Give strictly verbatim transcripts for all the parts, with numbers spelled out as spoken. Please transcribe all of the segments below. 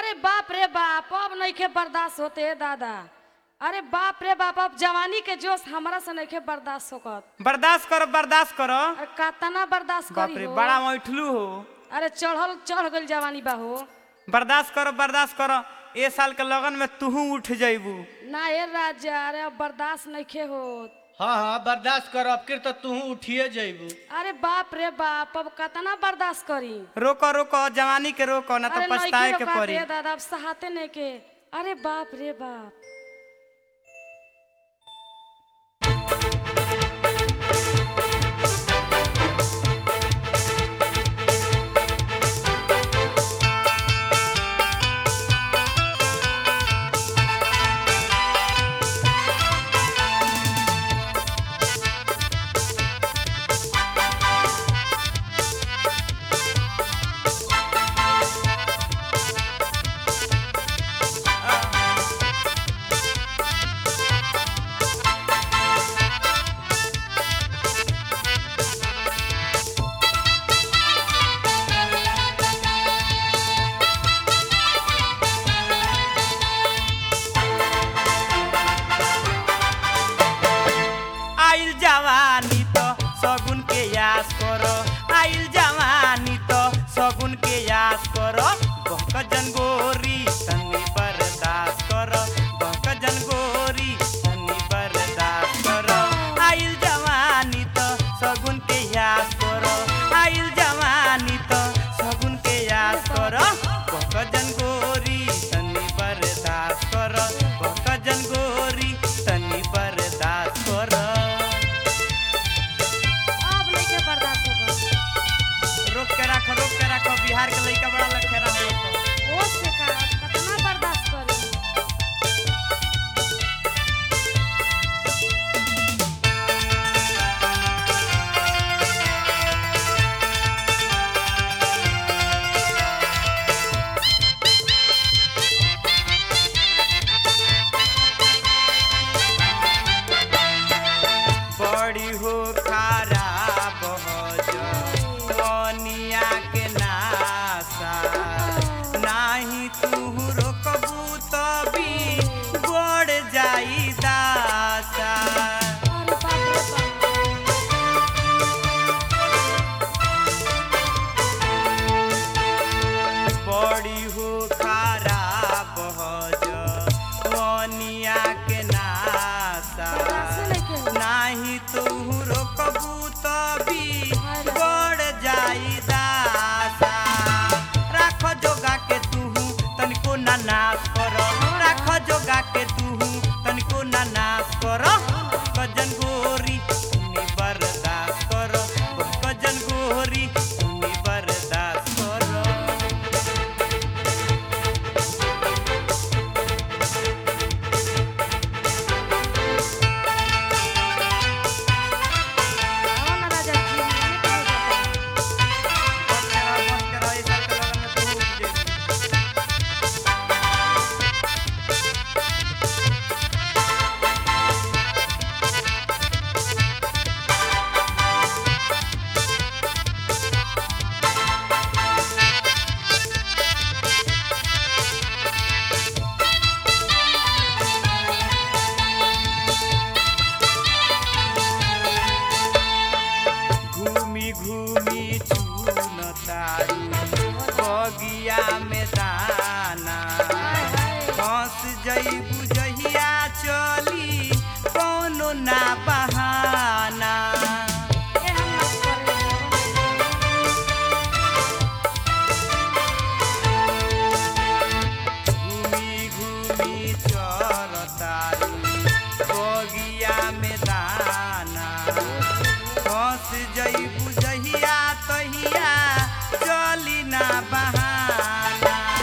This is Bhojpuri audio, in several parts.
अरे बाप रे बाप अब नइखे बर्दाश्त होते दादा। अरे बाप रे बाप अब जवानी के जोश हमरा से नइखे बर्दाश्त होकत। बर्दाश्त करो बर्दाश्त करो। अरे कातना बर्दाश्त बाप करी रे हो। बड़ा मैठलू हो। अरे चढ़ल चढ़ गइल जवानी बा हो। बर्दाश्त करो बर्दाश्त करो। ए साल के लगन में तूहू उठ जाइबू। ना ए राजा अरे अब बर्दाश्त नइखे होत। हाँ हाँ बर्दाश्त कर अब तो तू उठिए जइबू। अरे बाप रे बाप अब कतना बर्दाश्त करी। रोको रोको जवानी के रोको ना तो अरे पछताए नइखे के रोकाते पड़ी। दादा अब सहाते नहीं के। अरे बाप रे बाप। आइल जवानी तो सगुन के यास करो। आइल जवानी तो सगुन के यास करो। बहक जनगोरी तनी बर्दाश्त करो। बहक जनगोरी तनी बर्दाश्त करो। आइल जवानी तो सगुन के यास करो। आइल जवानी तो सगुन के यास करो। बहक जनगोरी तनी बर्दाश्त करो। बहक जनगोरी तनी बर्दाश्त करो। अब नइखे बर्दाश्त होकत। रोक के रखो रोक के रखो बिहार के लइका बड़ा लखेरा है। ओस से का कतना बर्दाश्त करी। बड़ी हो खराब हो जवनिया के नासा। नाही तू रोकबू तभी बढ़ जाई दासा। अरे बाप रे बाप। बड़ी हो खराब हो जवनिया के नासा। बर्दाश्त नइखे होत। नाही तू रोकबू तभी बढ़ जाई दासा। राख जोगा के तूहू तनिको ना नाश करो। राख जोगा के तूहू तनिको ना नाश करो। कजन गोरी तुनी बर्दाश्त करो। कजन गोरी तुनी बर्दाश्त करो। आओ ना राजा जी मैंने कहा जाता। बस करो बस करो इस साल के लगन में तूहू उठ जाइबू। घूमी घूमी चून तारू बगिया में दाना। हाय हाय। फंस जइबू जहिया चली कौनो ना बहाना। ए हम ना करे। घूमी घूमी चर तारू बगिया में दाना। फंस जइबू जहिया तहिया चली ना बहाना।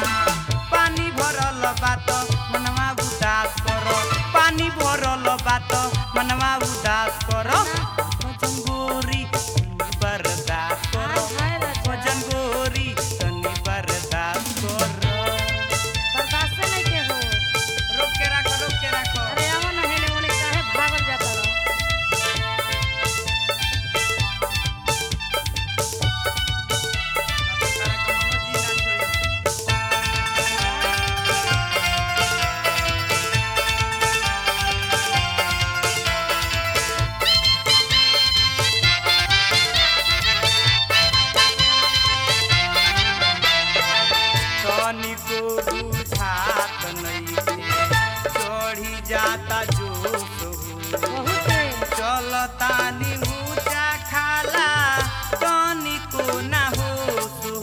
तनिको बुझात नइखे चढ़ी जाता जोश हो बहुत चलतानी ऊंचा खाला तनिको ना होश हो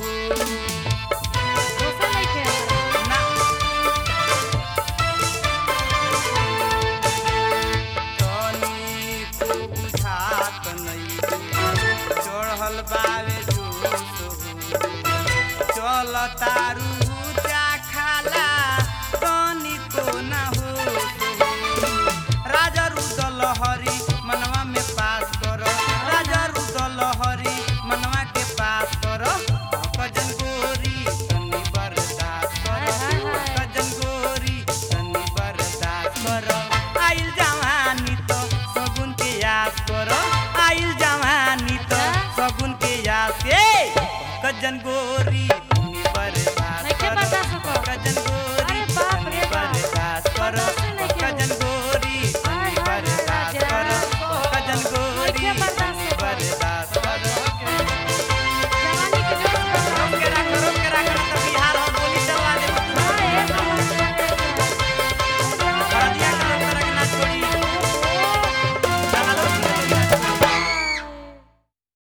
दोसर नहीं खे ना तनिको बुझात नइखे चढ़ल बावे जोश हो चलतारू ऊंचा खाला तनिको ना होश हो राजा रुदल हरी मनवा में पास करो राजा रुदल हरी मनवा के पास करो कजन गोरी तनी बर्दाश्त करो कजन गोरी तनी बर्दाश्त करो आइल जवानी तो सगुन के याद करो आइल जवानी तो सगुन के याद ए कजन गोरी